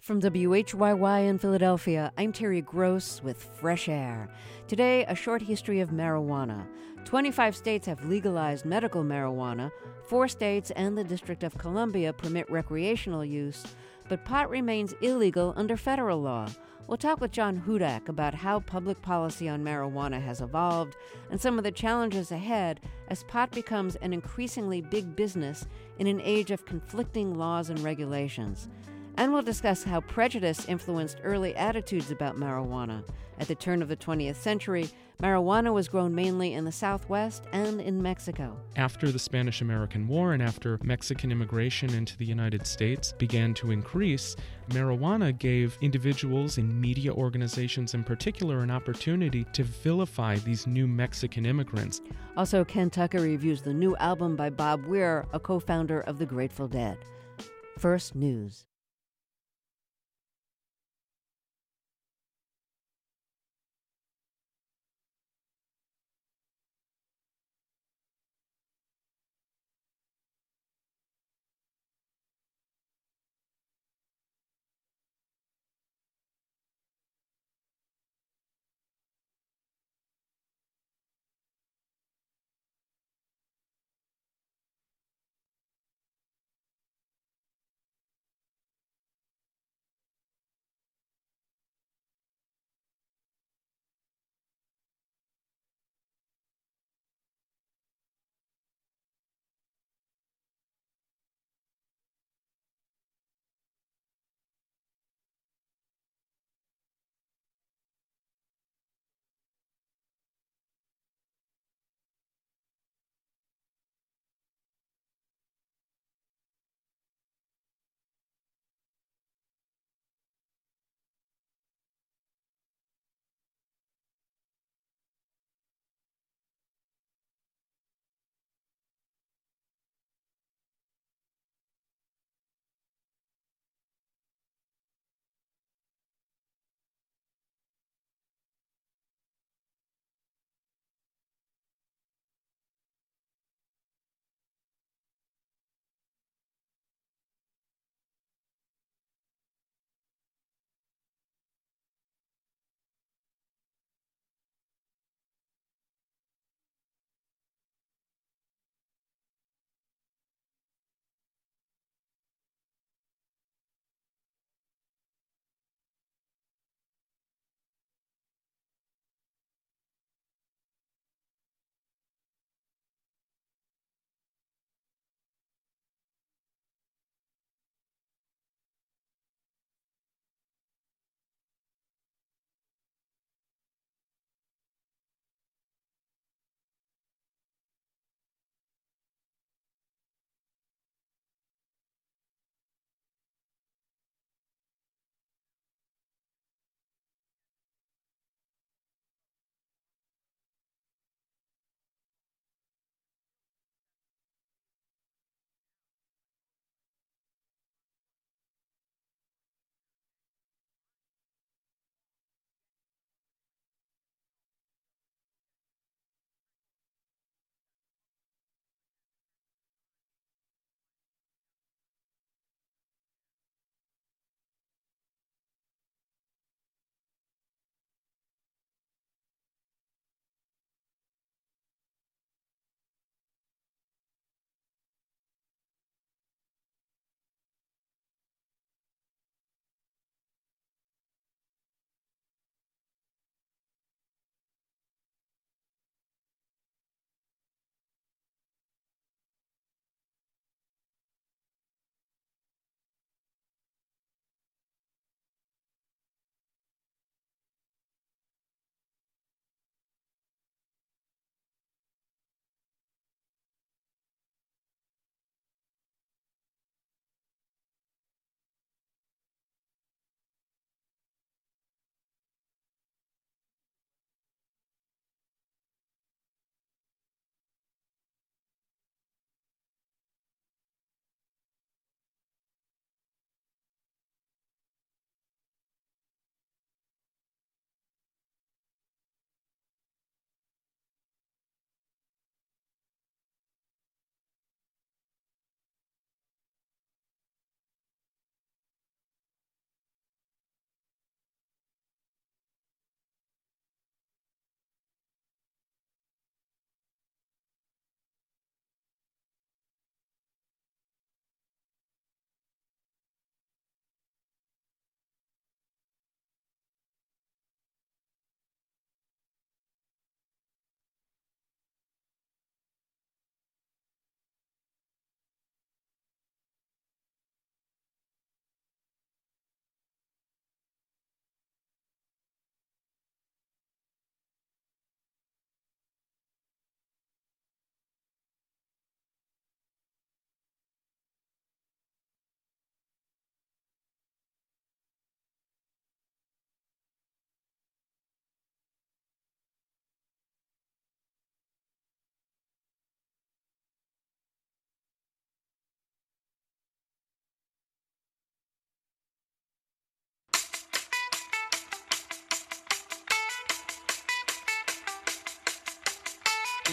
From WHYY in Philadelphia, I'm Terry Gross with Fresh Air. Today, a short history of marijuana. 25 states have legalized medical marijuana. 4 states and the District of Columbia permit recreational use, but pot remains illegal under federal law. We'll talk with John Hudak about how public policy on marijuana has evolved and some of the challenges ahead as pot becomes an increasingly big business in an age of conflicting laws and regulations. And we'll discuss how prejudice influenced early attitudes about marijuana. At the turn of the 20th century, marijuana was grown mainly in the Southwest and in Mexico. After the Spanish-American War and after Mexican immigration into the United States began to increase, marijuana gave individuals and media organizations in particular an opportunity to vilify these new Mexican immigrants. Also, Ken Tucker reviews the new album by Bob Weir, a co-founder of the Grateful Dead. First, news.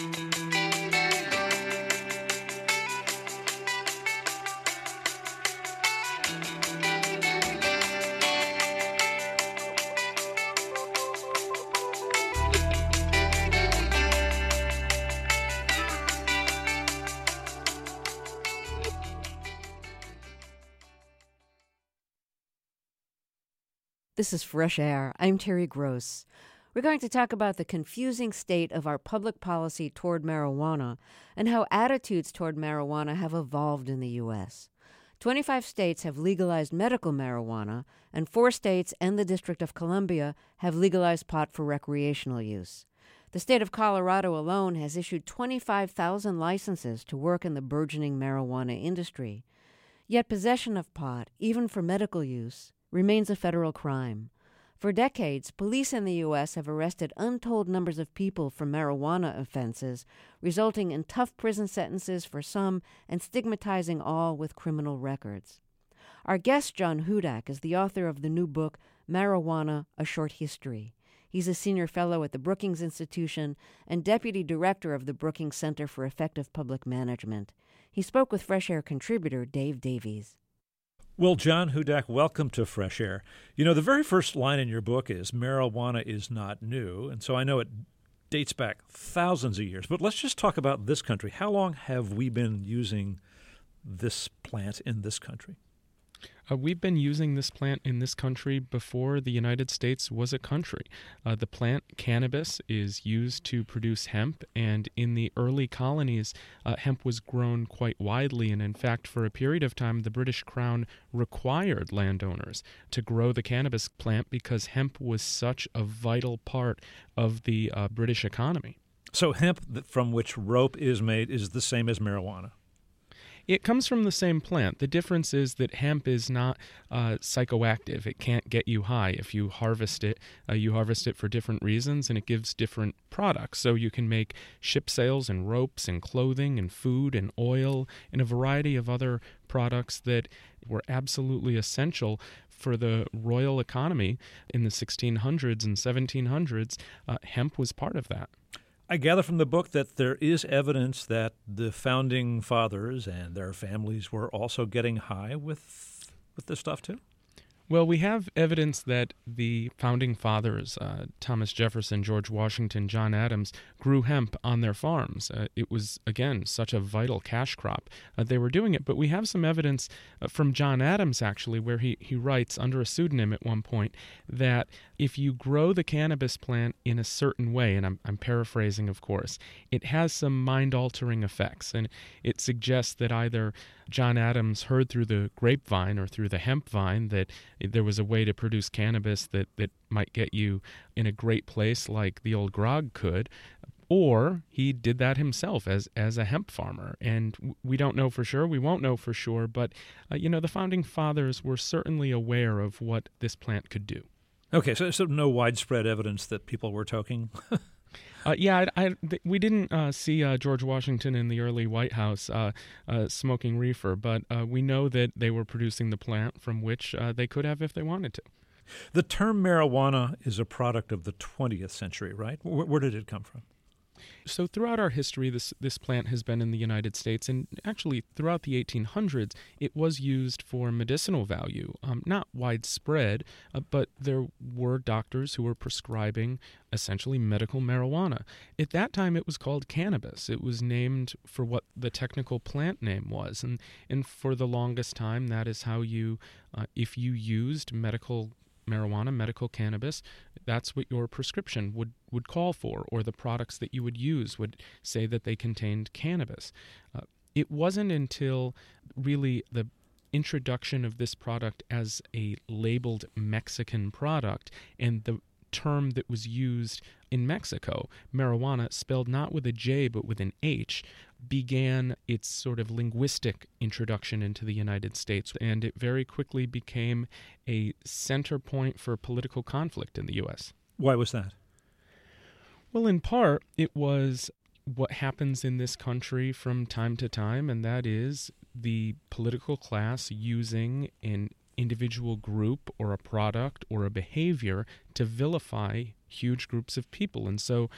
This is Fresh Air. I'm Terry Gross. We're going to talk about the confusing state of our public policy toward marijuana and how attitudes toward marijuana have evolved in the U.S. 25 states have legalized medical marijuana, and 4 states and the District of Columbia have legalized pot for recreational use. The state of Colorado alone has issued 25,000 licenses to work in the burgeoning marijuana industry. Yet possession of pot, even for medical use, remains a federal crime. For decades, police in the U.S. have arrested untold numbers of people for marijuana offenses, resulting in tough prison sentences for some and stigmatizing all with criminal records. Our guest, John Hudak, is the author of the new book, Marijuana, A Short History. He's a senior fellow at the Brookings Institution and deputy director of the Brookings Center for Effective Public Management. He spoke with Fresh Air contributor Dave Davies. Well, John Hudak, welcome to Fresh Air. You know, the very first line in your book is marijuana is not new, and so I know it dates back thousands of years. But let's just talk about this country. How long have we been using this plant in this country? We've been using this plant in this country before the United States was a country. The plant cannabis is used to produce hemp, and in the early colonies, hemp was grown quite widely. And in fact, for a period of time, the British Crown required landowners to grow the cannabis plant because hemp was such a vital part of the British economy. So hemp from which rope is made is the same as marijuana? It comes from the same plant. The difference is that hemp is not psychoactive. It can't get you high. If you harvest it for different reasons, and it gives different products. So you can make ship sails and ropes and clothing and food and oil and a variety of other products that were absolutely essential for the royal economy in the 1600s and 1700s. Hemp was part of that. I gather from the book that there is evidence that the founding fathers and their families were also getting high with this stuff too? Well, we have evidence that the founding fathers, Thomas Jefferson, George Washington, John Adams, grew hemp on their farms. It was, again, such a vital cash crop. They were doing it, but we have some evidence from John Adams, actually, where he writes under a pseudonym at one point that if you grow the cannabis plant in a certain way, and I'm paraphrasing, of course, it has some mind-altering effects, and it suggests that either John Adams heard through the grapevine or through the hemp vine that there was a way to produce cannabis that might get you in a great place like the old grog could, or he did that himself as a hemp farmer. And we don't know for sure. We won't know for sure. But, the founding fathers were certainly aware of what this plant could do. Okay, so no widespread evidence that people were toking? We didn't see George Washington in the early White House smoking reefer, but we know that they were producing the plant from which they could have if they wanted to. The term marijuana is a product of the 20th century, right? Where did it come from? So throughout our history, this plant has been in the United States, and actually throughout the 1800s, it was used for medicinal value. Not widespread, but there were doctors who were prescribing essentially medical marijuana. At that time, it was called cannabis. It was named for what the technical plant name was, and for the longest time, that is how you, if you used medical marijuana, medical cannabis, that's what your prescription would call for, or the products that you would use would say that they contained cannabis. It wasn't until really the introduction of this product as a labeled Mexican product and the term that was used in Mexico, marijuana, spelled not with a J but with an H, began its sort of linguistic introduction into the United States, and it very quickly became a center point for political conflict in the U.S. Why was that? Well, in part, it was what happens in this country from time to time, and that is the political class using an individual group or a product or a behavior to vilify huge groups of people. And so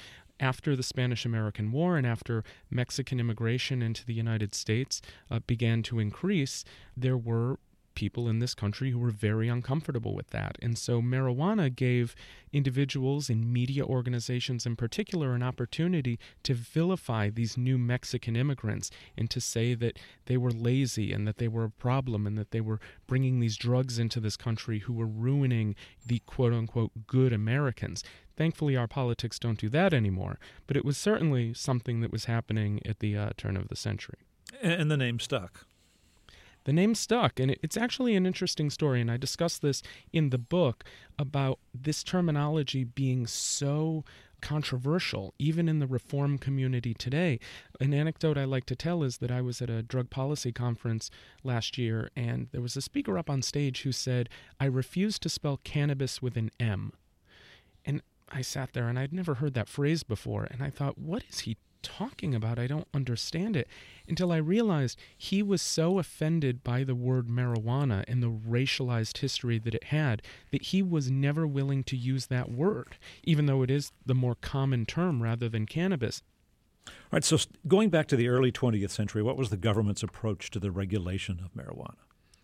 after the Spanish-American War and after Mexican immigration into the United States began to increase, there were people in this country who were very uncomfortable with that. And so marijuana gave individuals and media organizations in particular an opportunity to vilify these new Mexican immigrants and to say that they were lazy and that they were a problem and that they were bringing these drugs into this country who were ruining the quote-unquote good Americans. Thankfully, our politics don't do that anymore, but it was certainly something that was happening at the turn of the century. And the name stuck. The name stuck, and it's actually an interesting story, and I discuss this in the book about this terminology being so controversial, even in the reform community today. An anecdote I like to tell is that I was at a drug policy conference last year, and there was a speaker up on stage who said, "I refuse to spell cannabis with an M." And I sat there, and I'd never heard that phrase before, and I thought, what is he talking about? I don't understand it, until I realized he was so offended by the word marijuana and the racialized history that it had that he was never willing to use that word, even though it is the more common term rather than cannabis. All right, so going back to the early 20th century, what was the government's approach to the regulation of marijuana?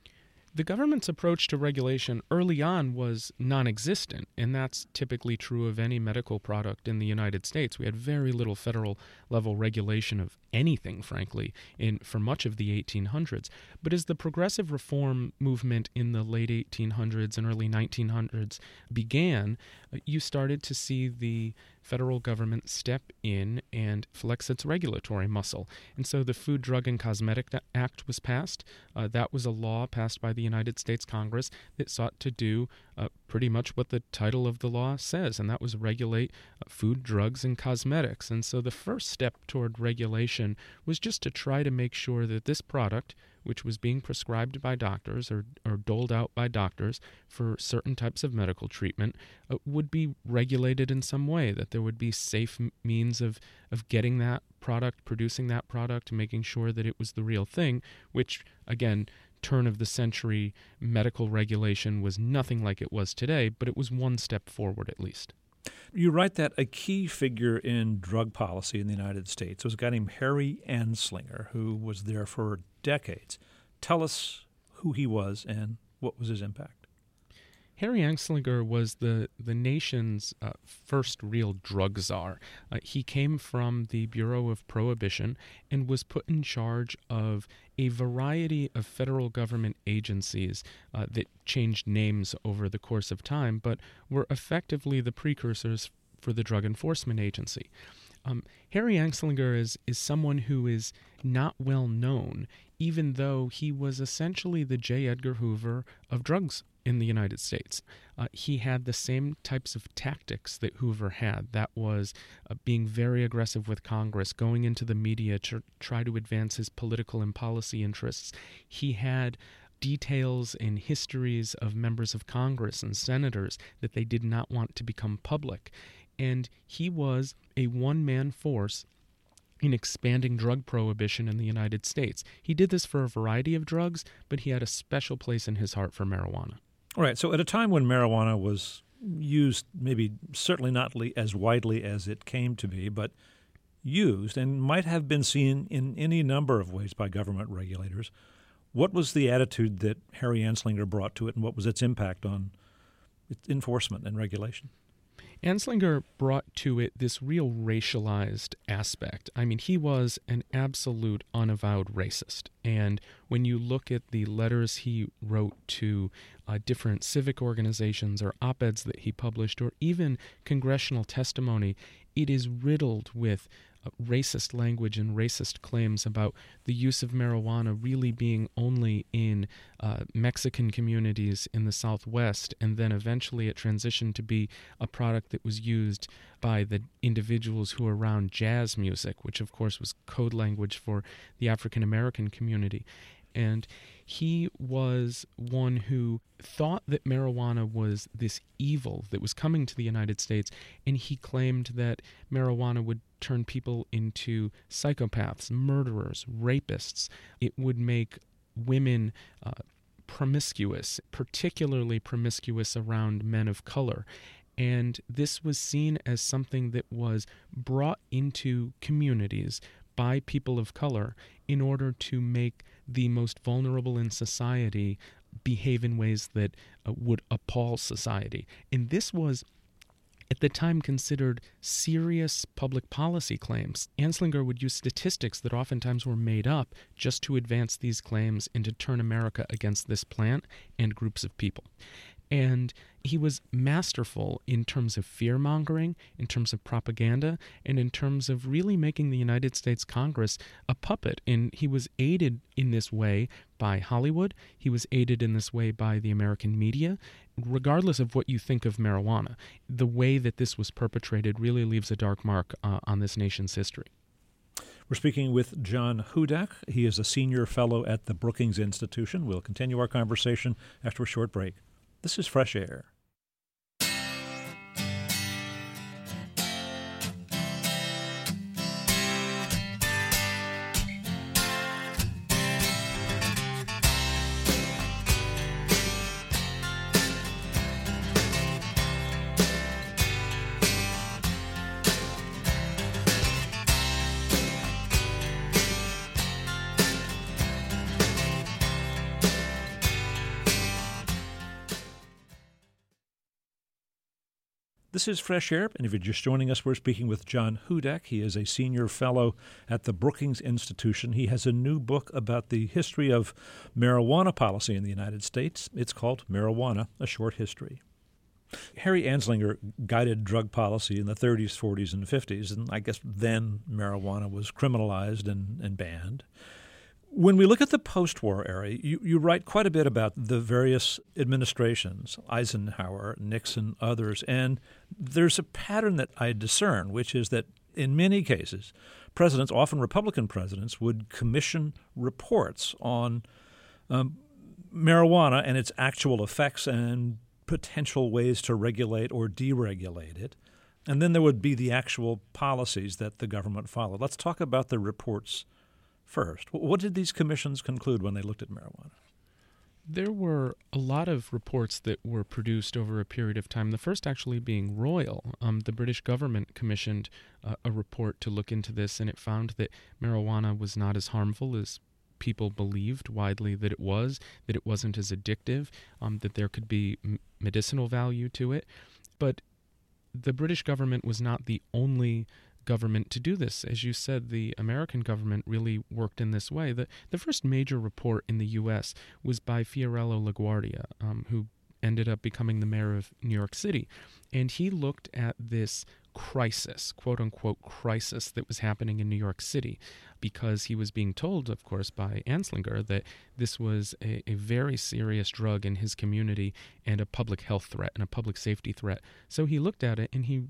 The government's approach to regulation early on was non-existent, and that's typically true of any medical product in the United States. We had very little federal-level regulation of anything, frankly, for much of the 1800s. But as the progressive reform movement in the late 1800s and early 1900s began, you started to see the federal government step in and flex its regulatory muscle. And so the Food, Drug, and Cosmetic Act was passed. That was a law passed by the United States Congress that sought to do pretty much what the title of the law says, and that was regulate food, drugs, and cosmetics. And so the first step toward regulation was just to try to make sure that this product, which was being prescribed by doctors or doled out by doctors for certain types of medical treatment, would be regulated in some way, that there would be safe means of getting that product, producing that product, making sure that it was the real thing, which, again, turn of the century medical regulation was nothing like it was today, but it was one step forward at least. You write that a key figure in drug policy in the United States was a guy named Harry Anslinger, who was there for decades. Tell us who he was and what was his impact. Harry Anslinger was the nation's first real drug czar. He came from the Bureau of Prohibition and was put in charge of a variety of federal government agencies that changed names over the course of time, but were effectively the precursors for the Drug Enforcement Agency. Harry Anslinger is someone who is not well known, even though he was essentially the J. Edgar Hoover of drugs in the United States. He had the same types of tactics that Hoover had. That was being very aggressive with Congress, going into the media to try to advance his political and policy interests. He had details and histories of members of Congress and senators that they did not want to become public. And he was a one-man force in expanding drug prohibition in the United States. He did this for a variety of drugs, but he had a special place in his heart for marijuana. All right, so at a time when marijuana was used, maybe certainly not as widely as it came to be, but used and might have been seen in any number of ways by government regulators, what was the attitude that Harry Anslinger brought to it, and what was its impact on its enforcement and regulation? Anslinger brought to it this real racialized aspect. I mean, he was an absolute unavowed racist. And when you look at the letters he wrote to different civic organizations or op-eds that he published, or even congressional testimony, it is riddled with racist language and racist claims about the use of marijuana really being only in Mexican communities in the Southwest, and then eventually it transitioned to be a product that was used by the individuals who were around jazz music, which of course was code language for the African American community. And he was one who thought that marijuana was this evil that was coming to the United States, and he claimed that marijuana would turn people into psychopaths, murderers, rapists. It would make women promiscuous, particularly promiscuous around men of color. And this was seen as something that was brought into communities by people of color in order to make the most vulnerable in society behave in ways that would appall society. And this was, at the time, considered serious public policy claims. Anslinger would use statistics that oftentimes were made up just to advance these claims and to turn America against this plant and groups of people. And he was masterful in terms of fear-mongering, in terms of propaganda, and in terms of really making the United States Congress a puppet. And he was aided in this way by Hollywood. He was aided in this way by the American media. Regardless of what you think of marijuana, the way that this was perpetrated really leaves a dark mark on this nation's history. We're speaking with John Hudak. He is a senior fellow at the Brookings Institution. We'll continue our conversation after a short break. This is Fresh Air. This is Fresh Air, and if you're just joining us, we're speaking with John Hudak. He is a senior fellow at the Brookings Institution. He has a new book about the history of marijuana policy in the United States. It's called Marijuana, A Short History. Harry Anslinger guided drug policy in the 30s, 40s, and 50s, and I guess then marijuana was criminalized and banned. When we look at the post-war era, you write quite a bit about the various administrations, Eisenhower, Nixon, others, and there's a pattern that I discern, which is that in many cases, presidents, often Republican presidents, would commission reports on marijuana and its actual effects and potential ways to regulate or deregulate it. And then there would be the actual policies that the government followed. Let's talk about the reports first. What did these commissions conclude when they looked at marijuana? There were a lot of reports that were produced over a period of time, the first actually being royal. The British government commissioned a report to look into this, and it found that marijuana was not as harmful as people believed widely that it wasn't as addictive, that there could be medicinal value to it. But the British government was not the only government to do this. As you said, the American government really worked in this way. The first major report in the U.S. was by Fiorello LaGuardia, who ended up becoming the mayor of New York City. And he looked at this crisis, quote-unquote crisis, that was happening in New York City, because he was being told, of course, by Anslinger that this was a very serious drug in his community and a public health threat and a public safety threat. So he looked at it and he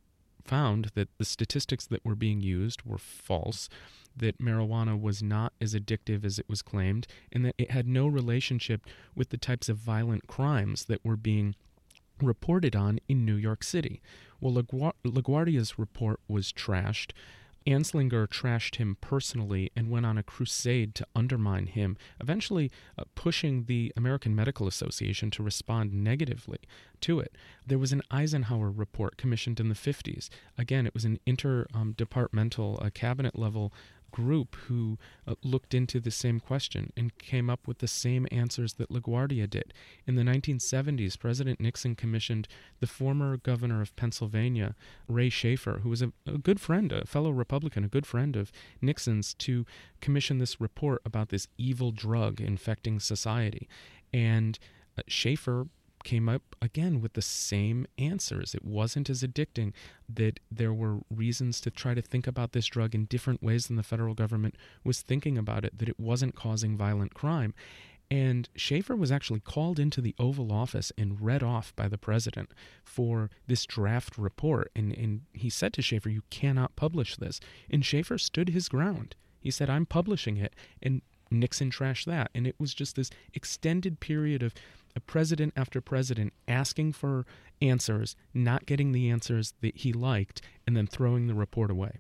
found that the statistics that were being used were false, that marijuana was not as addictive as it was claimed, and that it had no relationship with the types of violent crimes that were being reported on in New York City. Well, LaGuardia's report was trashed. Anslinger trashed him personally and went on a crusade to undermine him, eventually pushing the American Medical Association to respond negatively to it. There was an Eisenhower report commissioned in the 50s. Again, it was an interdepartmental, cabinet-level group who looked into the same question and came up with the same answers that LaGuardia did. In the 1970s, President Nixon commissioned the former governor of Pennsylvania, Ray Schaefer, who was a good friend, a fellow Republican, a good friend of Nixon's, to commission this report about this evil drug infecting society. And Schaefer came up again with the same answers. It wasn't as addicting, that there were reasons to try to think about this drug in different ways than the federal government was thinking about it, that it wasn't causing violent crime. And Schaefer was actually called into the Oval Office and read off by the president for this draft report. And he said to Schaefer, "You cannot publish this." And Schaefer stood his ground. He said, "I'm publishing it." And Nixon trashed that. And it was just this extended period of a president after president asking for answers, not getting the answers that he liked, and then throwing the report away.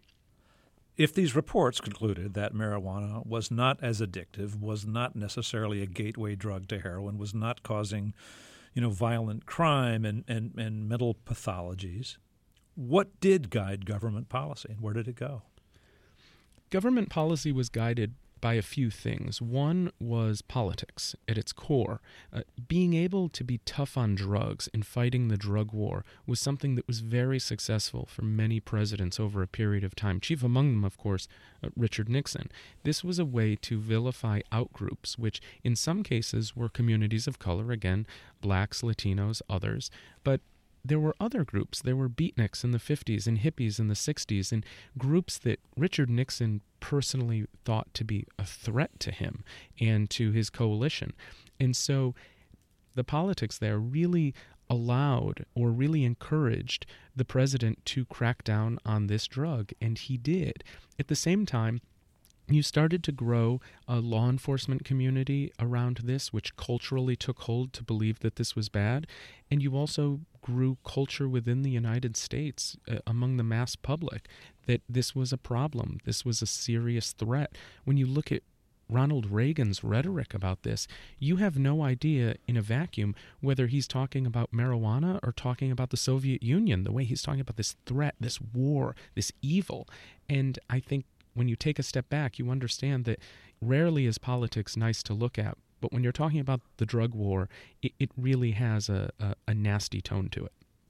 If these reports concluded that marijuana was not as addictive, was not necessarily a gateway drug to heroin, was not causing, violent crime and mental pathologies. What did guide government policy, and where did it go? Government policy was guided by a few things. One was politics at its core. Being able to be tough on drugs and fighting the drug war was something that was very successful for many presidents over a period of time, chief among them, of course, Richard Nixon. This was a way to vilify outgroups, which in some cases were communities of color, again, blacks, Latinos, others, but there were other groups. There were beatniks in the 50s and hippies in the 60s, and groups that Richard Nixon personally thought to be a threat to him and to his coalition. And so the politics there really allowed or really encouraged the president to crack down on this drug, and he did. At the same time, you started to grow a law enforcement community around this, which culturally took hold to believe that this was bad. And you also grew culture within the United States among the mass public that this was a problem. This was a serious threat. When you look at Ronald Reagan's rhetoric about this, you have no idea in a vacuum whether he's talking about marijuana or talking about the Soviet Union, the way he's talking about this threat, this war, this evil. And I think when you take a step back, you understand that rarely is politics nice to look at, but when you're talking about the drug war, it really has a nasty tone to it.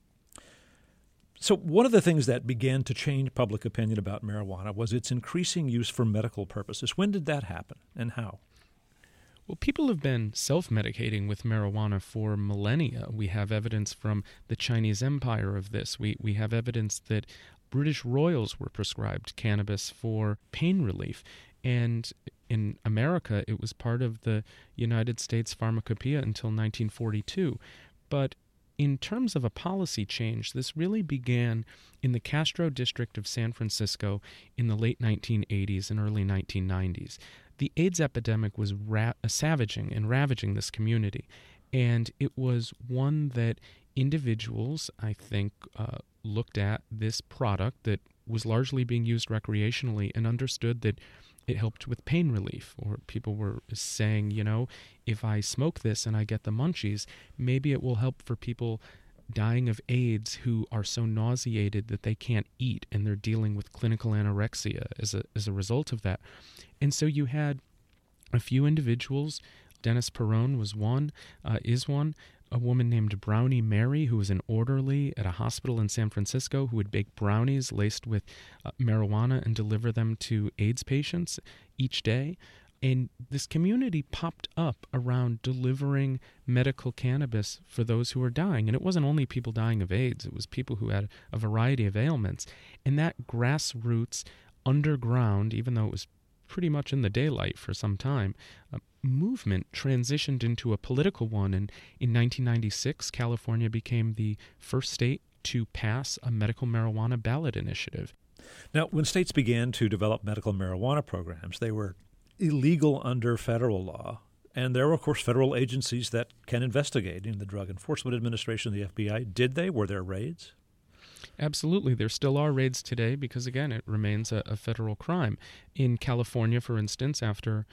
So one of the things that began to change public opinion about marijuana was its increasing use for medical purposes. When did that happen, and how? Well, people have been self-medicating with marijuana for millennia. We have evidence from the Chinese Empire of this. We have evidence that British royals were prescribed cannabis for pain relief. And in America, it was part of the United States Pharmacopoeia until 1942. But in terms of a policy change, this really began in the Castro district of San Francisco in the late 1980s and early 1990s. The AIDS epidemic was savaging and ravaging this community, and it was one that individuals, I think, looked at this product that was largely being used recreationally and understood that it helped with pain relief. Or people were saying, if I smoke this and I get the munchies, maybe it will help for people dying of AIDS who are so nauseated that they can't eat and they're dealing with clinical anorexia as a result of that. And so you had a few individuals. Dennis Perone was one, is one. A woman named Brownie Mary, who was an orderly at a hospital in San Francisco, who would bake brownies laced with marijuana and deliver them to AIDS patients each day. And this community popped up around delivering medical cannabis for those who were dying. And it wasn't only people dying of AIDS, it was people who had a variety of ailments. And that grassroots, underground, even though it was pretty much in the daylight for some time, movement transitioned into a political one. And in 1996, California became the first state to pass a medical marijuana ballot initiative. Now, when states began to develop medical marijuana programs, they were illegal under federal law. And there were, of course, federal agencies that can investigate. The Drug Enforcement Administration, the FBI, did they? Were there raids? Absolutely. There still are raids today because, again, it remains a federal crime. In California, for instance, after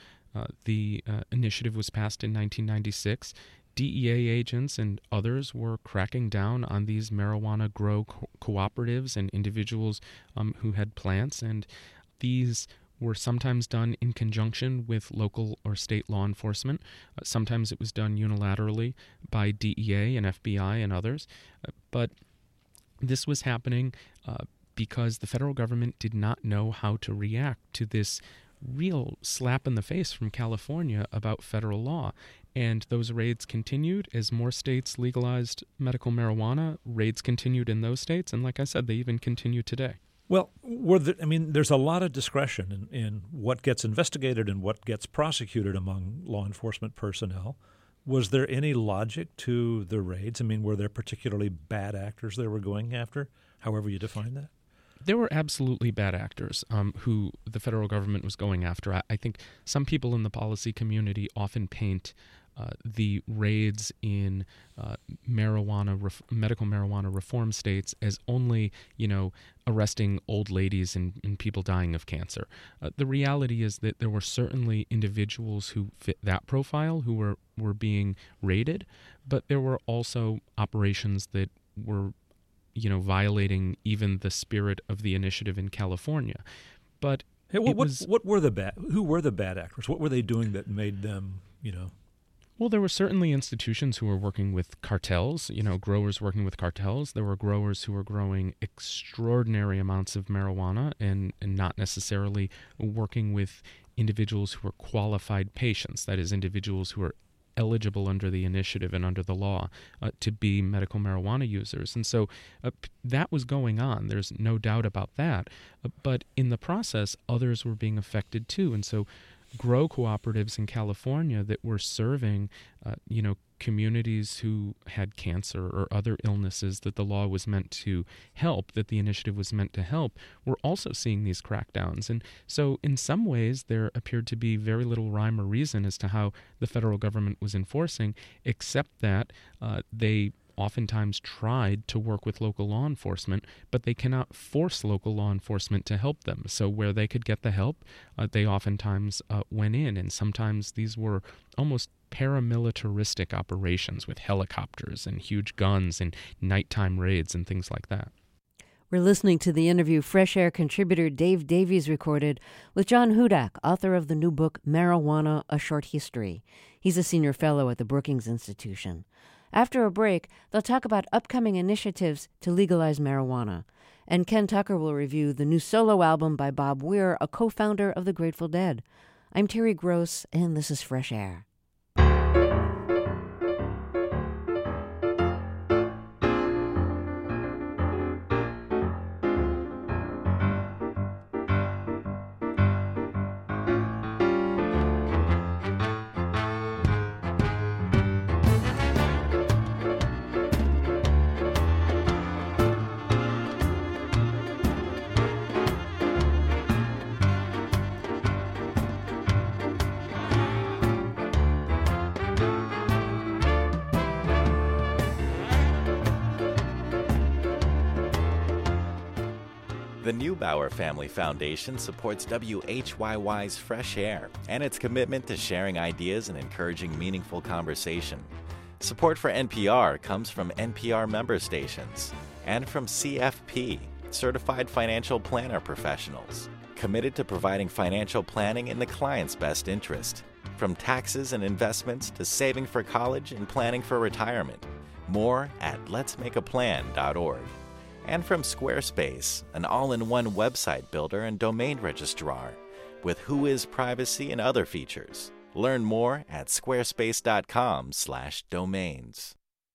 the initiative was passed in 1996, DEA agents and others were cracking down on these marijuana grow cooperatives and individuals who had plants, and these were sometimes done in conjunction with local or state law enforcement. Sometimes it was done unilaterally by DEA and FBI and others. But this was happening because the federal government did not know how to react to this real slap in the face from California about federal law. And those raids continued as more states legalized medical marijuana. Raids continued in those states, and like I said, they even continue today. Well, there's a lot of discretion in what gets investigated and what gets prosecuted among law enforcement personnel. Was there any logic to the raids? Were there particularly bad actors they were going after, however you define that? There were absolutely bad actors who the federal government was going after. I think some people in the policy community often paint the raids in medical marijuana reform states as only, arresting old ladies and people dying of cancer. The reality is that there were certainly individuals who fit that profile who were being raided, but there were also operations that were, violating even the spirit of the initiative in California. But hey, who were the bad actors? What were they doing that made them, Well, there were certainly institutions who were working with cartels, growers working with cartels. There were growers who were growing extraordinary amounts of marijuana and not necessarily working with individuals who were qualified patients, that is, individuals who are eligible under the initiative and under the law to be medical marijuana users. And so that was going on. There's no doubt about that. But in the process, others were being affected too. And so grow cooperatives in California that were serving, communities who had cancer or other illnesses that the law was meant to help, that the initiative was meant to help, were also seeing these crackdowns. And so in some ways, there appeared to be very little rhyme or reason as to how the federal government was enforcing, except that they oftentimes tried to work with local law enforcement, but they cannot force local law enforcement to help them. So where they could get the help, they oftentimes went in, and sometimes these were almost paramilitaristic operations with helicopters and huge guns and nighttime raids and things like that. We're listening to the interview Fresh Air contributor Dave Davies recorded with John Hudak, author of the new book Marijuana, A Short History. He's a senior fellow at the Brookings Institution. After a break, they'll talk about upcoming initiatives to legalize marijuana. And Ken Tucker will review the new solo album by Bob Weir, a co-founder of the Grateful Dead. I'm Terry Gross, and this is Fresh Air. The Neubauer Family Foundation supports WHYY's Fresh Air and its commitment to sharing ideas and encouraging meaningful conversation. Support for NPR comes from NPR member stations and from CFP, Certified Financial Planner Professionals, committed to providing financial planning in the client's best interest, from taxes and investments to saving for college and planning for retirement. More at letsmakeaplan.org. And from Squarespace, an all-in-one website builder and domain registrar with Whois privacy and other features. Learn more at squarespace.com/domains.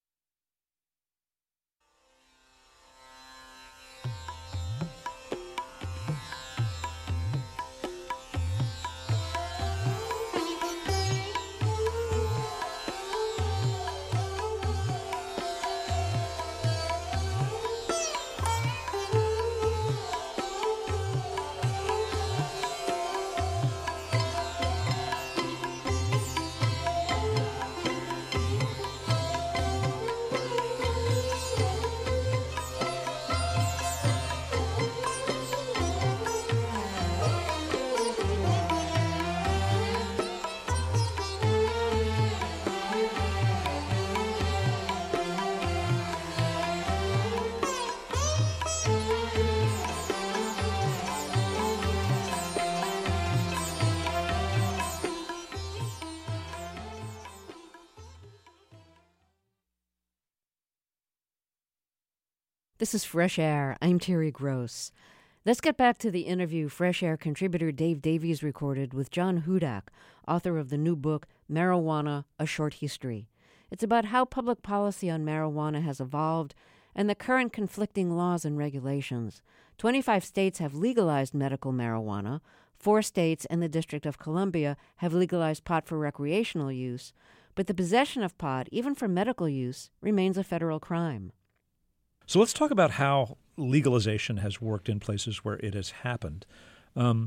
This is Fresh Air. I'm Terry Gross. Let's get back to the interview Fresh Air contributor Dave Davies recorded with John Hudak, author of the new book Marijuana, A Short History. It's about how public policy on marijuana has evolved and the current conflicting laws and regulations. 25 states have legalized medical marijuana. 4 states and the District of Columbia have legalized pot for recreational use, but the possession of pot, even for medical use, remains a federal crime. So let's talk about how legalization has worked in places where it has happened.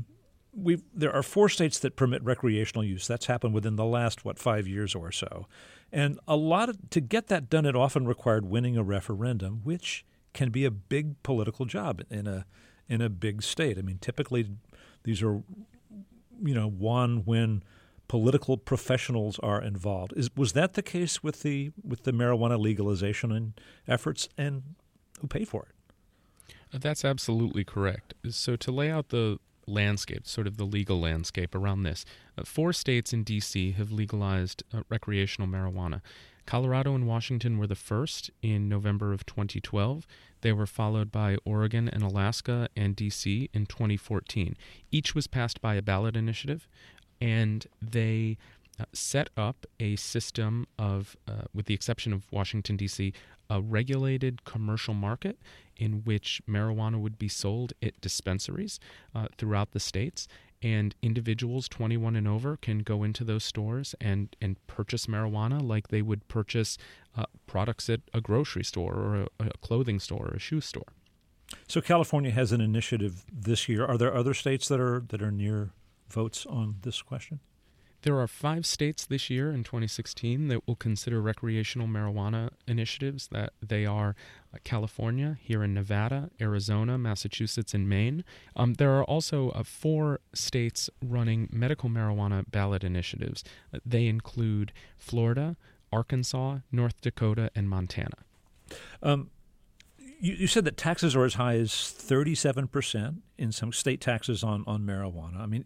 there are 4 states that permit recreational use. That's happened within the last 5 years or so, and to get that done, it often required winning a referendum, which can be a big political job in a big state. I mean, typically these are won when political professionals are involved. Was that the case with the marijuana legalization efforts, and who paid for it? That's absolutely correct. So to lay out the landscape, sort of the legal landscape around this, 4 states in D.C. have legalized recreational marijuana. Colorado and Washington were the first in November of 2012. They were followed by Oregon and Alaska and D.C. in 2014. Each was passed by a ballot initiative, and they set up a system of, with the exception of Washington, D.C., a regulated commercial market in which marijuana would be sold at dispensaries throughout the states. And individuals 21 and over can go into those stores and purchase marijuana like they would purchase products at a grocery store or a clothing store or a shoe store. So California has an initiative this year. Are there other states that are near votes on this question? There are 5 states this year in 2016 that will consider recreational marijuana initiatives. That they are California, here in Nevada, Arizona, Massachusetts, and Maine. There are also 4 states running medical marijuana ballot initiatives. They include Florida, Arkansas, North Dakota, and Montana. You said that taxes are as high as 37% in some state taxes on marijuana. I mean,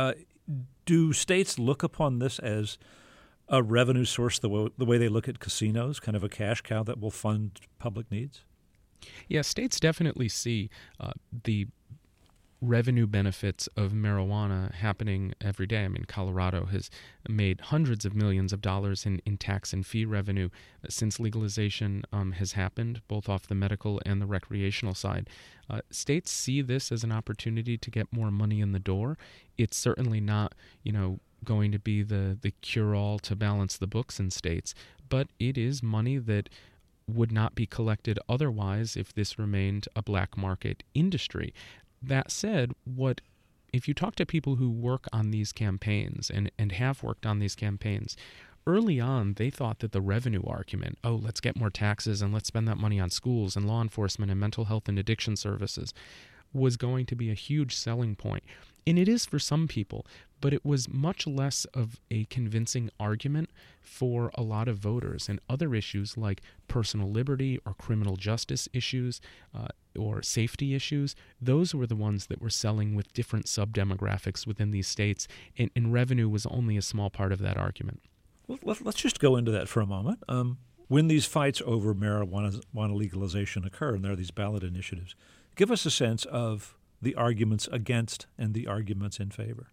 do states look upon this as a revenue source the way they look at casinos, kind of a cash cow that will fund public needs? Yeah, states definitely see the revenue benefits of marijuana happening every day. I mean, Colorado has made hundreds of millions of dollars in tax and fee revenue since legalization has happened, both off the medical and the recreational side. States see this as an opportunity to get more money in the door. It's certainly not, going to be the cure-all to balance the books in states, but it is money that would not be collected otherwise if this remained a black market industry. That said, if you talk to people who work on these campaigns and have worked on these campaigns, early on they thought that the revenue argument, let's get more taxes and let's spend that money on schools and law enforcement and mental health and addiction services, was going to be a huge selling point. And it is for some people, but it was much less of a convincing argument for a lot of voters. And other issues like personal liberty or criminal justice issues or safety issues, those were the ones that were selling with different sub-demographics within these states, and revenue was only a small part of that argument. Well, let's just go into that for a moment. When these fights over marijuana legalization occur, and there are these ballot initiatives, give us a sense of the arguments against and the arguments in favor.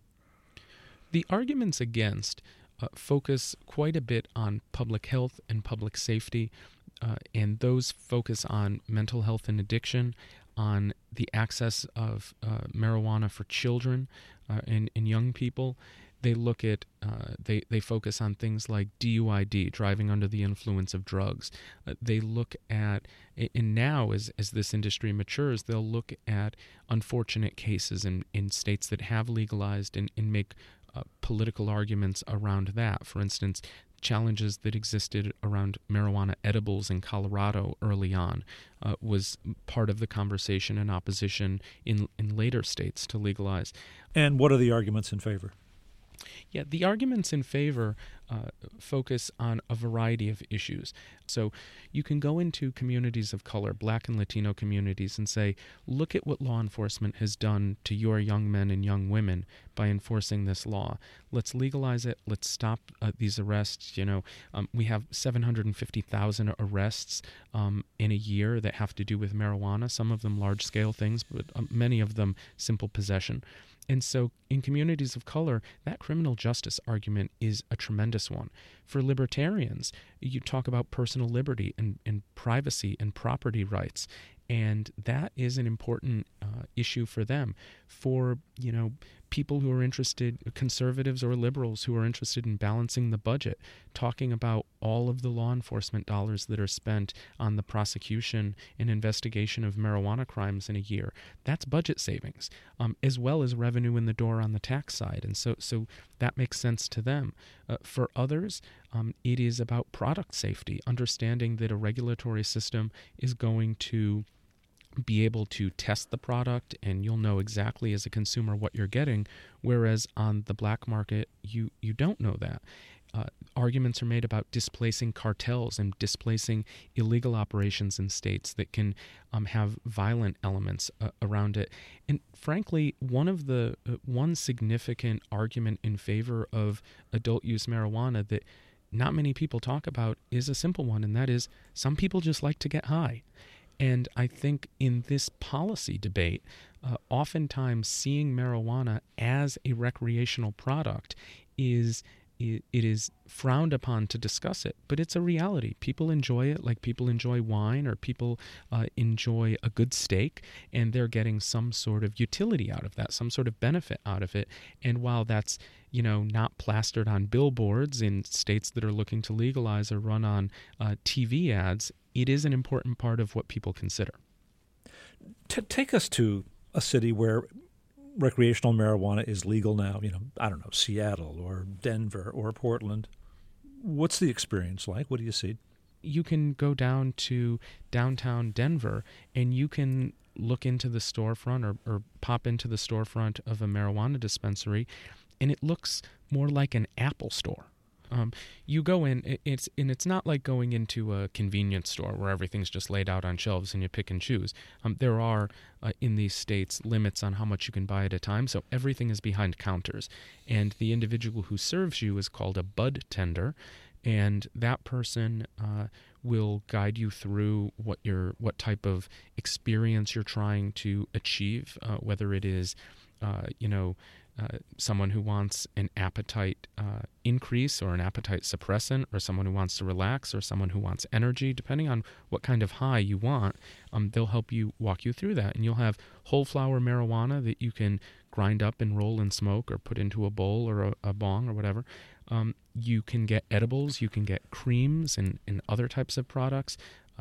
The arguments against focus quite a bit on public health and public safety, and those focus on mental health and addiction, on the access of marijuana for children and young people. They look at they focus on things like DUID, driving under the influence of drugs. They look at, and now as this industry matures, they'll look at unfortunate cases in states that have legalized and make political arguments around that. For instance, challenges that existed around marijuana edibles in Colorado early on was part of the conversation and opposition in later states to legalize. And what are the arguments in favor? Yeah, the arguments in favor focus on a variety of issues. So you can go into communities of color, Black and Latino communities, and say, look at what law enforcement has done to your young men and young women by enforcing this law. Let's legalize it. Let's stop these arrests. We have 750,000 arrests in a year that have to do with marijuana, some of them large-scale things, but many of them simple possession. And so in communities of color, that criminal justice argument is a tremendous one. For libertarians, you talk about personal liberty and privacy and property rights, and that is an important issue for them. For, people who are interested, conservatives or liberals who are interested in balancing the budget, talking about all of the law enforcement dollars that are spent on the prosecution and investigation of marijuana crimes in a year. That's budget savings, as well as revenue in the door on the tax side. And so that makes sense to them. For others, it is about product safety, understanding that a regulatory system is going to be able to test the product and you'll know exactly as a consumer what you're getting, whereas on the black market, you don't know that. Arguments are made about displacing cartels and displacing illegal operations in states that can have violent elements around it. And frankly, one significant argument in favor of adult use marijuana that not many people talk about is a simple one, and that is some people just like to get high. And I think in this policy debate, oftentimes seeing marijuana as a recreational product is frowned upon to discuss it, but it's a reality. People enjoy it like people enjoy wine, or people enjoy a good steak, and they're getting some sort of utility out of that, some sort of benefit out of it. And while that's not plastered on billboards in states that are looking to legalize or run on TV ads, it is an important part of what people consider. Take us to a city where recreational marijuana is legal now, I don't know, Seattle or Denver or Portland. What's the experience like? What do you see? You can go down to downtown Denver and you can look into the storefront or pop into the storefront of a marijuana dispensary, and it looks more like an Apple store. You go in, it's not like going into a convenience store where everything's just laid out on shelves and you pick and choose. There are, in these states, limits on how much you can buy at a time, so everything is behind counters. And the individual who serves you is called a bud tender, and that person will guide you through what type of experience you're trying to achieve, whether it is, someone who wants an appetite increase or an appetite suppressant, or someone who wants to relax, or someone who wants energy. Depending on what kind of high you want, they'll help you walk you through that. And you'll have whole flower marijuana that you can grind up and roll and smoke, or put into a bowl or a bong or whatever. You can get edibles, you can get creams and other types of products.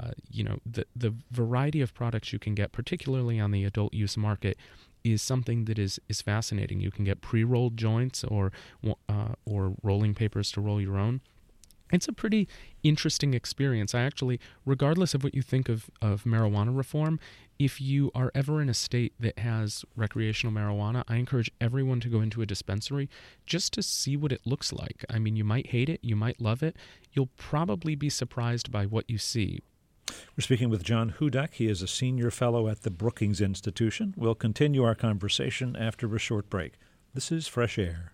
The variety of products you can get, particularly on the adult use market, is something that is fascinating. You can get pre-rolled joints or rolling papers to roll your own. It's a pretty interesting experience. I actually, regardless of what you think of marijuana reform, if you are ever in a state that has recreational marijuana, I encourage everyone to go into a dispensary just to see what it looks like. I mean, you might hate it, you might love it. You'll probably be surprised by what you see. We're speaking with John Hudak. He is a senior fellow at the Brookings Institution. We'll continue our conversation after a short break. This is Fresh Air.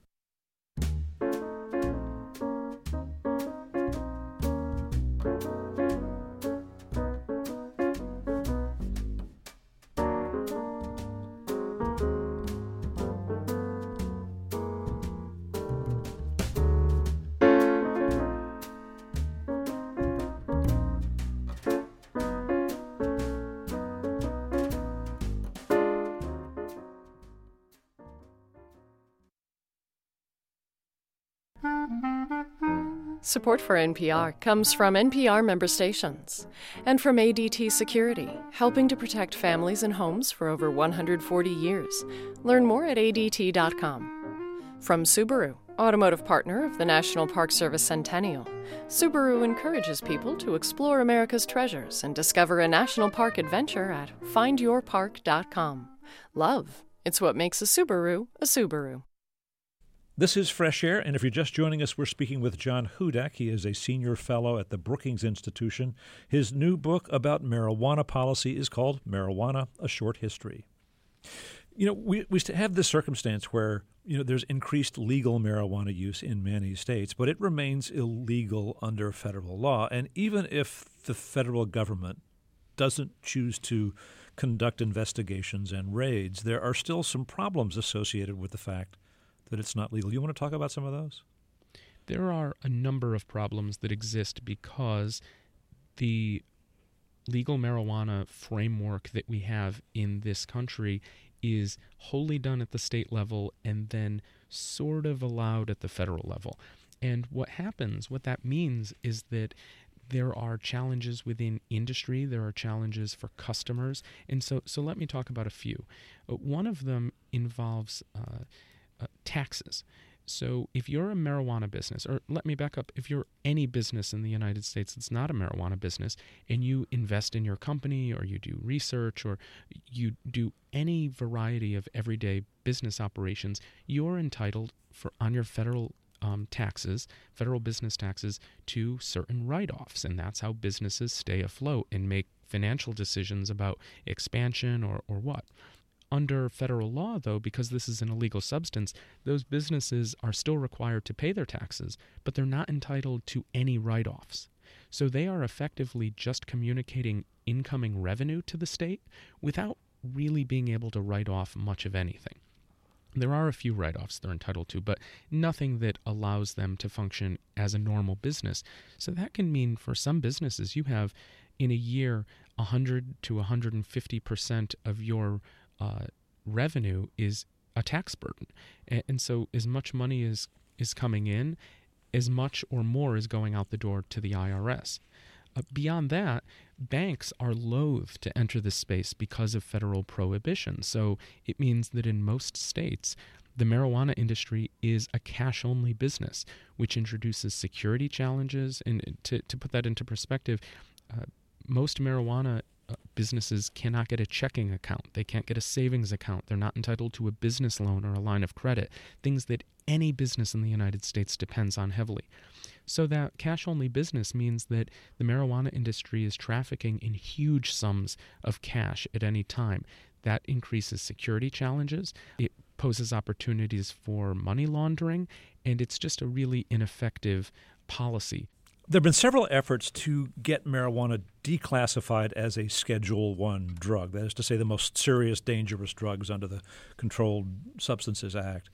Support for NPR comes from NPR member stations and from ADT Security, helping to protect families and homes for over 140 years. Learn more at ADT.com. From Subaru, automotive partner of the National Park Service Centennial, Subaru encourages people to explore America's treasures and discover a national park adventure at findyourpark.com. Love, it's what makes a Subaru a Subaru. This is Fresh Air, and if you're just joining us, we're speaking with John Hudak. He is a senior fellow at the Brookings Institution. His new book about marijuana policy is called Marijuana, A Short History. We have this circumstance where, there's increased legal marijuana use in many states, but it remains illegal under federal law. And even if the federal government doesn't choose to conduct investigations and raids, there are still some problems associated with the fact that it's not legal. You want to talk about some of those? There are a number of problems that exist because the legal marijuana framework that we have in this country is wholly done at the state level and then sort of allowed at the federal level. And what that means is that there are challenges within industry, there are challenges for customers, and so let me talk about a few. One of them involves taxes. So if you're a marijuana business, or let me back up, if you're any business in the United States that's not a marijuana business, and you invest in your company, or you do research, or you do any variety of everyday business operations, you're entitled on your federal taxes, federal business taxes, to certain write-offs, and that's how businesses stay afloat and make financial decisions about expansion or what. Under federal law, though, because this is an illegal substance, those businesses are still required to pay their taxes, but they're not entitled to any write-offs. So they are effectively just communicating incoming revenue to the state without really being able to write off much of anything. There are a few write-offs they're entitled to, but nothing that allows them to function as a normal business. So that can mean for some businesses you have in a year 100 to 150% of your revenue is a tax burden. And so as much money is coming in, as much or more is going out the door to the IRS. Beyond that, banks are loath to enter this space because of federal prohibition. So it means that in most states, the marijuana industry is a cash-only business, which introduces security challenges. And to put that into perspective, most marijuana businesses cannot get a checking account. They can't get a savings account. They're not entitled to a business loan or a line of credit, things that any business in the United States depends on heavily. So that cash-only business means that the marijuana industry is trafficking in huge sums of cash at any time. That increases security challenges. It poses opportunities for money laundering, and it's just a really ineffective policy. There have been several efforts to get marijuana declassified as a Schedule I drug, that is to say the most serious, dangerous drugs under the Controlled Substances Act.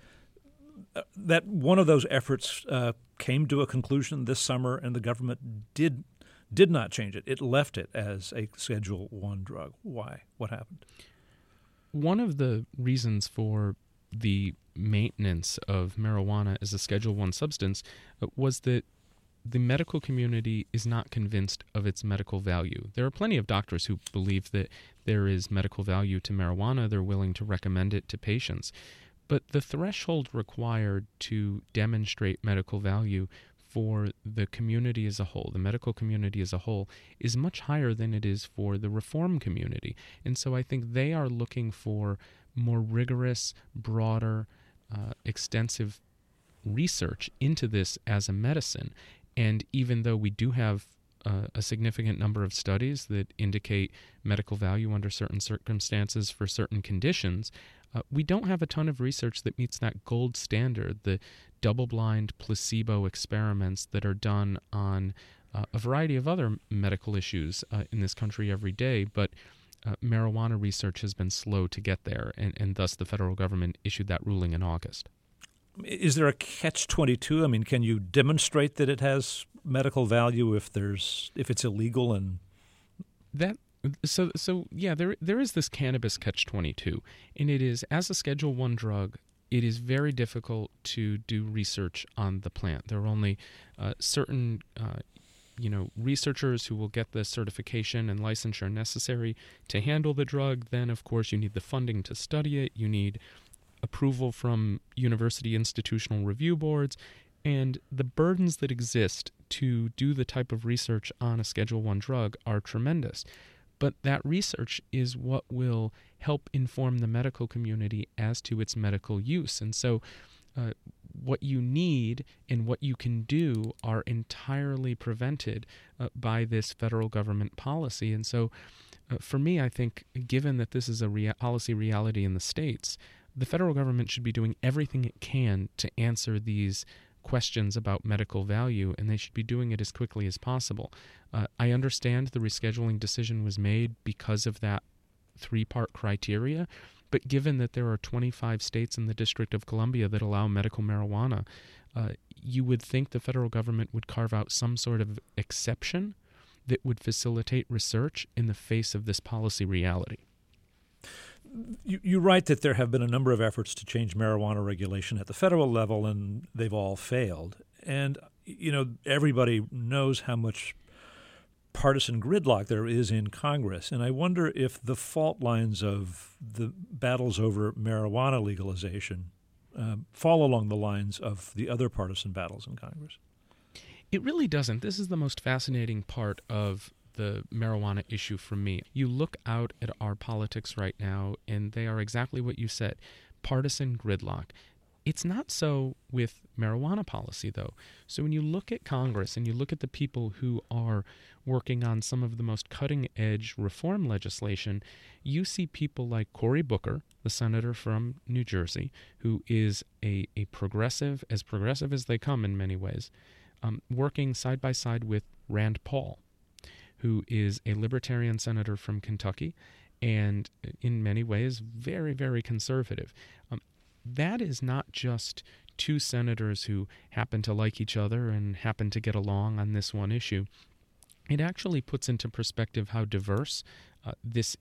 That one of those efforts came to a conclusion this summer, and the government did not change it. It left it as a Schedule I drug. Why? What happened? One of the reasons for the maintenance of marijuana as a Schedule I substance was that the medical community is not convinced of its medical value. There are plenty of doctors who believe that there is medical value to marijuana. They're willing to recommend it to patients. But the threshold required to demonstrate medical value for the community as a whole, the medical community as a whole, is much higher than it is for the reform community. And so I think they are looking for more rigorous, broader, extensive research into this as a medicine. And even though we do have a significant number of studies that indicate medical value under certain circumstances for certain conditions, we don't have a ton of research that meets that gold standard, the double-blind placebo experiments that are done on a variety of other medical issues in this country every day. But marijuana research has been slow to get there, and thus the federal government issued that ruling in August. Is there a catch-22? I mean, can you demonstrate that it has medical value if it's illegal? And that so yeah, there is this cannabis catch-22, and it is, as a Schedule I drug, it is very difficult to do research on the plant. There are only certain researchers who will get the certification and licensure necessary to handle the drug. Then, of course, you need the funding to study it. You need approval from university institutional review boards, and the burdens that exist to do the type of research on a Schedule I drug are tremendous. But that research is what will help inform the medical community as to its medical use. And so what you need and what you can do are entirely prevented by this federal government policy. And so for me, I think, given that this is a policy reality in the states, the federal government should be doing everything it can to answer these questions about medical value, and they should be doing it as quickly as possible. I understand the rescheduling decision was made because of that three-part criteria, but given that there are 25 states in the District of Columbia that allow medical marijuana, you would think the federal government would carve out some sort of exception that would facilitate research in the face of this policy reality. You write that there have been a number of efforts to change marijuana regulation at the federal level, and they've all failed. And, everybody knows how much partisan gridlock there is in Congress. And I wonder if the fault lines of the battles over marijuana legalization fall along the lines of the other partisan battles in Congress. It really doesn't. This is the most fascinating part of the marijuana issue for me. You look out at our politics right now, and they are exactly what you said, partisan gridlock. It's not so with marijuana policy, though. So when you look at Congress and you look at the people who are working on some of the most cutting-edge reform legislation, you see people like Cory Booker, the senator from New Jersey, who is a progressive as they come in many ways, working side by side with Rand Paul, who is a libertarian senator from Kentucky and in many ways very, very conservative. That is not just two senators who happen to like each other and happen to get along on this one issue. It actually puts into perspective how diverse this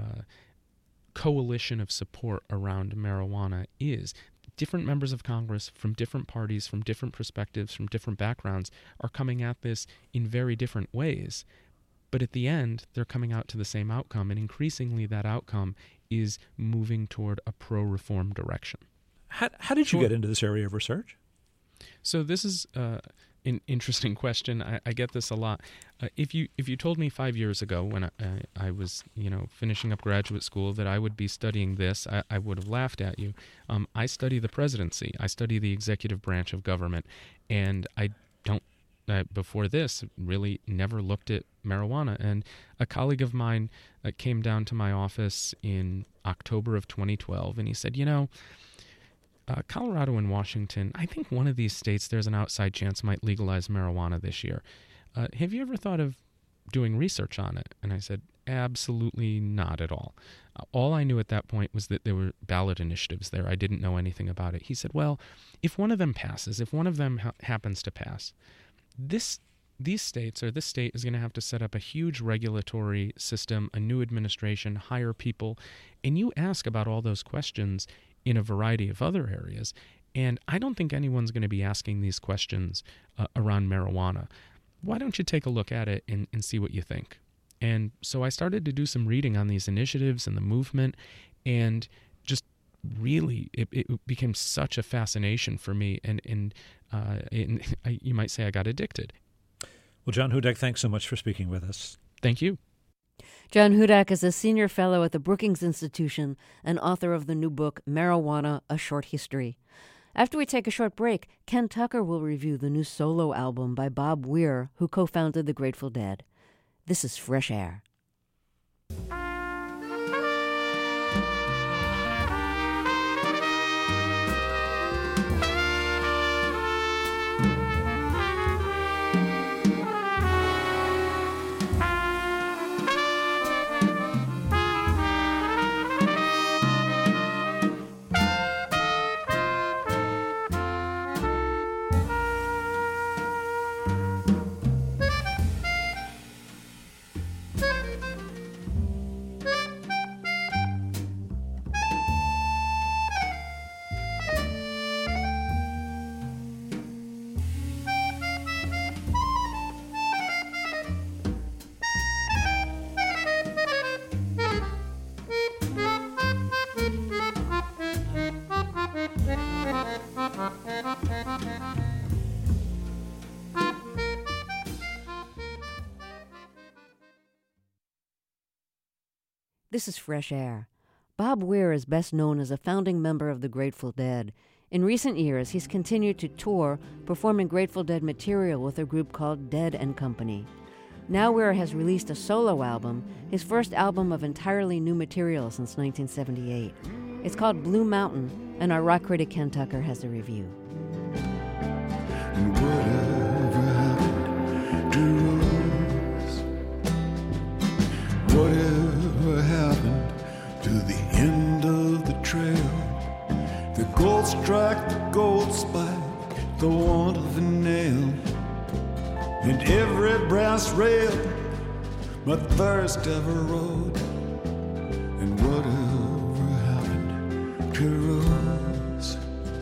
coalition of support around marijuana is. Different members of Congress from different parties, from different perspectives, from different backgrounds are coming at this in very different ways. But at the end, they're coming out to the same outcome, and increasingly that outcome is moving toward a pro-reform direction. How did you get into this area of research? So this is an interesting question. I get this a lot. If you told me 5 years ago when I was finishing up graduate school that I would be studying this, I would have laughed at you. I study the presidency. I study the executive branch of government, and I don't. Before this, really never looked at marijuana. And a colleague of mine came down to my office in October of 2012, and he said, Colorado and Washington, I think one of these states there's an outside chance might legalize marijuana this year. Have you ever thought of doing research on it? And I said, absolutely not at all. All I knew at that point was that there were ballot initiatives there. I didn't know anything about it. He said, well, if one of them passes, if one of them happens to pass, this state is going to have to set up a huge regulatory system, a new administration, hire people, and you ask about all those questions in a variety of other areas, and I don't think anyone's going to be asking these questions around marijuana. Why don't you take a look at it and see what you think? And so I started to do some reading on these initiatives and the movement, and just really it became such a fascination for me, and you might say I got addicted. Well, John Hudak, thanks so much for speaking with us. Thank you. John Hudak is a senior fellow at the Brookings Institution and author of the new book, Marijuana, A Short History. After we take a short break, Ken Tucker will review the new solo album by Bob Weir, who co-founded the Grateful Dead. This is Fresh Air. This is Fresh Air. Bob Weir is best known as a founding member of the Grateful Dead. In recent years, he's continued to tour, performing Grateful Dead material with a group called Dead and Company. Now Weir has released a solo album, his first album of entirely new material since 1978. It's called Blue Mountain, and our rock critic Ken Tucker has a review. Whatever happened to us? Whatever happened to the end of the trail? The gold strike, the gold spike, the want of a nail, and every brass rail my thirst ever rode, and whatever happened to Rose.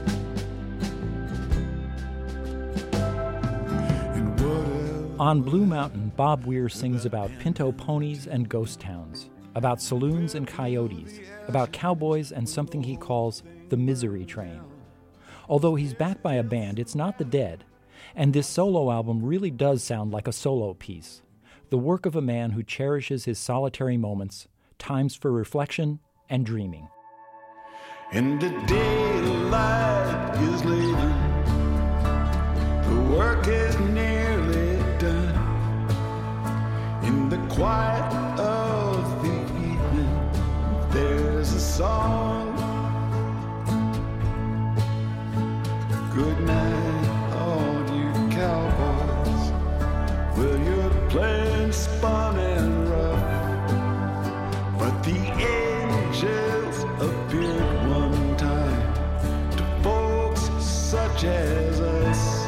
And whatever. On Blue Mountain, Bob Weir sings about pinto ponies and ghost towns, about saloons and coyotes, about cowboys and something he calls the misery train. Although he's backed by a band, it's not the Dead, and this solo album really does sound like a solo piece, the work of a man who cherishes his solitary moments, times for reflection and dreaming. And the daylight is leaving, the work is nearly done. In the quiet of the evening, there's a song. Good night, all you cowboys. Well, you're playing spun and rough, but the angels appeared one time to folks such as us.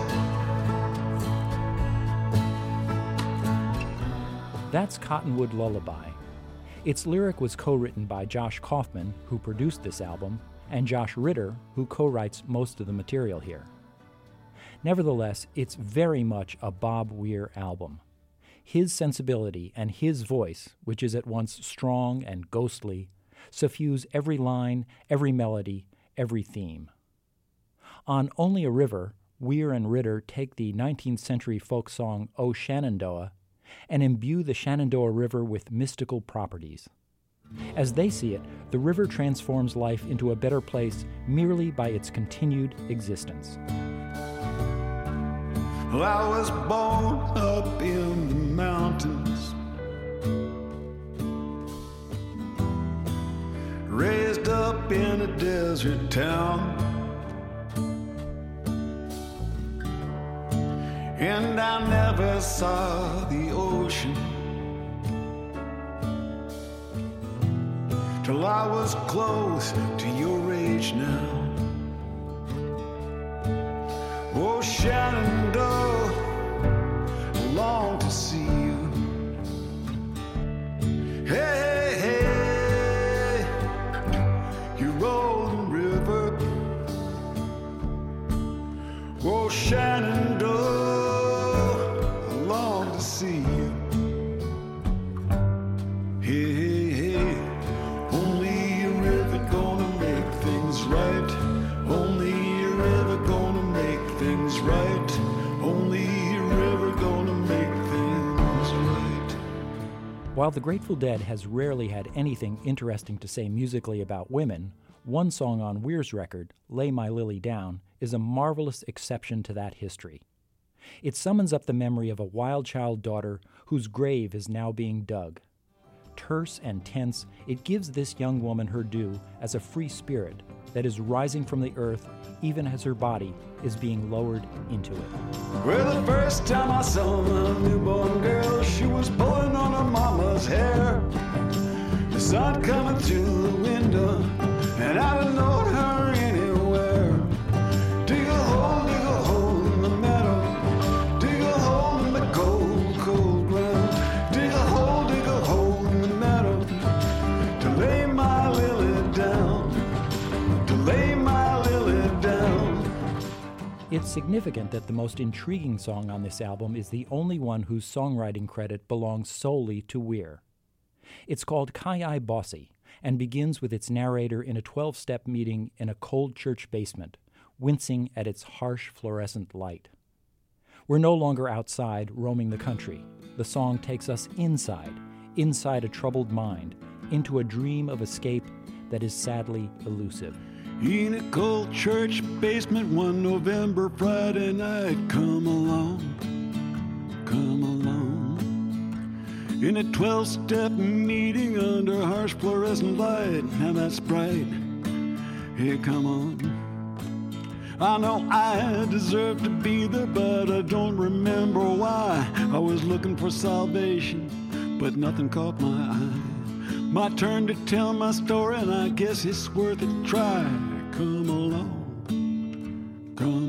That's Cottonwood Lullaby. Its lyric was co-written by Josh Kaufman, who produced this album, and Josh Ritter, who co-writes most of the material here. Nevertheless, it's very much a Bob Weir album. His sensibility and his voice, which is at once strong and ghostly, suffuse every line, every melody, every theme. On Only a River, Weir and Ritter take the 19th century folk song O Shenandoah and imbue the Shenandoah River with mystical properties. As they see it, the river transforms life into a better place merely by its continued existence. Well, I was born up in the mountains, raised up in a desert town, and I never saw the ocean till I was close to your age now. Oh, Shenandoah, I long to see you. Hey, hey, hey, you rolling river. Oh, Shenandoah, I long to see you. Hey, hey, hey, only a river gonna make things right. Only a river gonna make things right. Only a river gonna make things right. While the Grateful Dead has rarely had anything interesting to say musically about women, one song on Weir's record, Lay My Lily Down, is a marvelous exception to that history. It summons up the memory of a wild child daughter whose grave is now being dug. Terse and tense, it gives this young woman her due as a free spirit that is rising from the earth even as her body is being lowered into it. Well, the first time I saw my newborn girl, she was pulling on her mama's hair. The sun coming through the window, and I didn't know her anywhere. Dig a hole in the meadow. Dig a hole in the cold, cold ground. Dig a hole in the meadow to lay my lily down. To lay my lily down. It's significant that the most intriguing song on this album is the only one whose songwriting credit belongs solely to Weir. It's called Ki Bossy and begins with its narrator in a 12-step meeting in a cold church basement, wincing at its harsh fluorescent light. We're no longer outside roaming the country. The song takes us inside a troubled mind, into a dream of escape that is sadly elusive. In a cold church basement one November Friday night, come along. In a 12-step meeting under harsh fluorescent light, now that's bright. Hey, come on. I know I deserve to be there, but I don't remember why. I was looking for salvation, but nothing caught my eye. My turn to tell my story, and I guess it's worth a try. Come along, come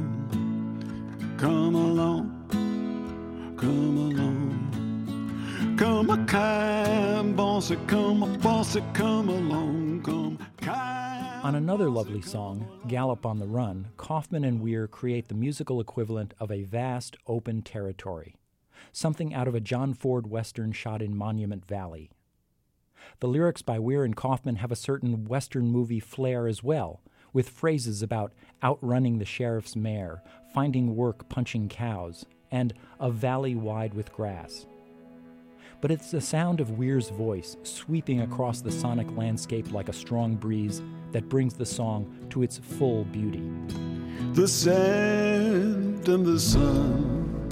along, come along, come along. come a kind bossy, come a bossy, come along, come kind. On another lovely song, Gallop on the Run, Kaufman and Weir create the musical equivalent of a vast, open territory, something out of a John Ford Western shot in Monument Valley. The lyrics by Weir and Kaufman have a certain Western movie flair as well, with phrases about outrunning the sheriff's mare, finding work punching cows, and a valley wide with grass. But it's the sound of Weir's voice sweeping across the sonic landscape like a strong breeze that brings the song to its full beauty. The sand and the sun,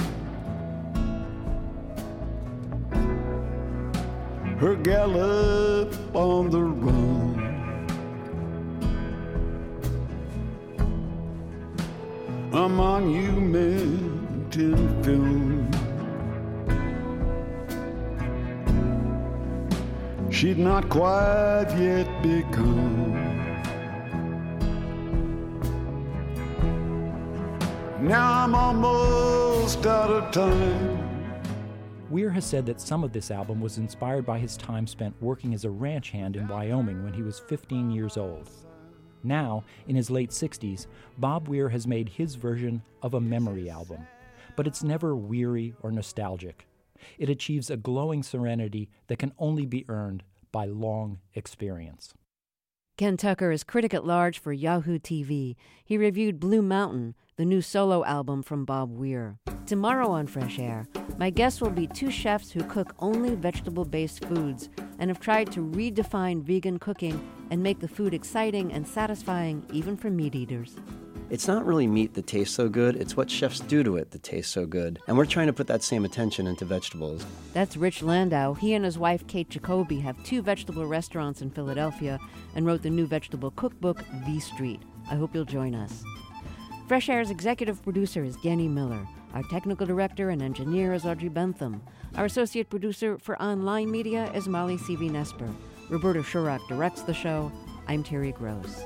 her gallop on the run, a monument in film. She'd not quite yet become. Now I'm almost out of time. Weir has said that some of this album was inspired by his time spent working as a ranch hand in Wyoming when he was 15 years old. Now, in his late 60s, Bob Weir has made his version of a memory album, but it's never weary or nostalgic. It achieves a glowing serenity that can only be earned by long experience. Ken Tucker is critic at large for Yahoo TV. He reviewed Blue Mountain, the new solo album from Bob Weir. Tomorrow on Fresh Air, my guests will be two chefs who cook only vegetable-based foods and have tried to redefine vegan cooking and make the food exciting and satisfying even for meat eaters. It's not really meat that tastes so good, it's what chefs do to it that tastes so good. And we're trying to put that same attention into vegetables. That's Rich Landau. He and his wife, Kate Jacoby, have 2 vegetable restaurants in Philadelphia and wrote the new vegetable cookbook, V Street. I hope you'll join us. Fresh Air's executive producer is Danny Miller. Our technical director and engineer is Audrey Bentham. Our associate producer for online media is Molly C.V. Nesper. Roberta Shurak directs the show. I'm Terry Gross.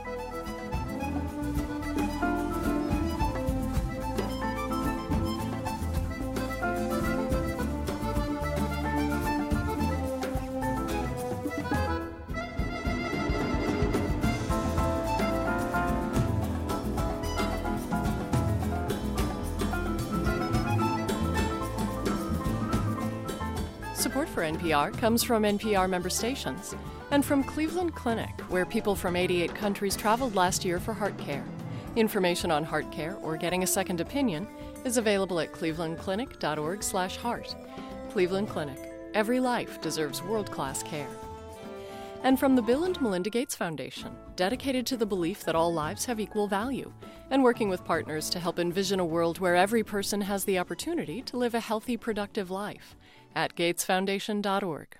Support for NPR comes from NPR member stations and from Cleveland Clinic, where people from 88 countries traveled last year for heart care. Information on heart care or getting a second opinion is available at clevelandclinic.org/heart. Cleveland Clinic. Every life deserves world-class care. And from the Bill and Melinda Gates Foundation, dedicated to the belief that all lives have equal value, and working with partners to help envision a world where every person has the opportunity to live a healthy, productive life at gatesfoundation.org.